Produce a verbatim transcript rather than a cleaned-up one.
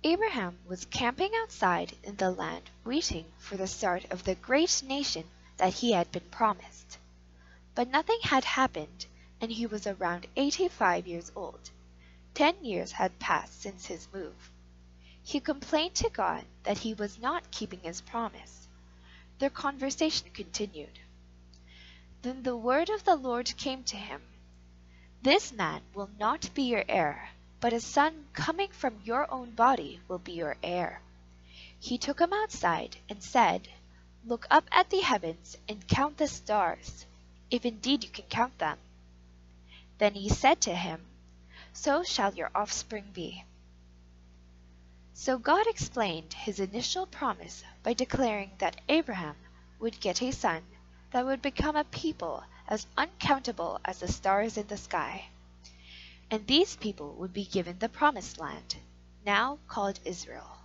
Abraham was camping outside in the land waiting for the start of the great nation that he had been promised. But nothing had happened, and he was around eighty-five years old. Ten years had passed since his move. He complained to God that he was not keeping his promise. Their conversation continued. Then the word of the Lord came to him. This man will not be your heir, but a son coming from your own body will be your heir. He took him outside and said, Look up at the heavens and count the stars, if indeed you can count them. Then he said to him, So shall your offspring be. So God explained his initial promise by declaring that Abraham would get a son that would become a people as uncountable as the stars in the sky. And these people would be given the promised land, now called Israel.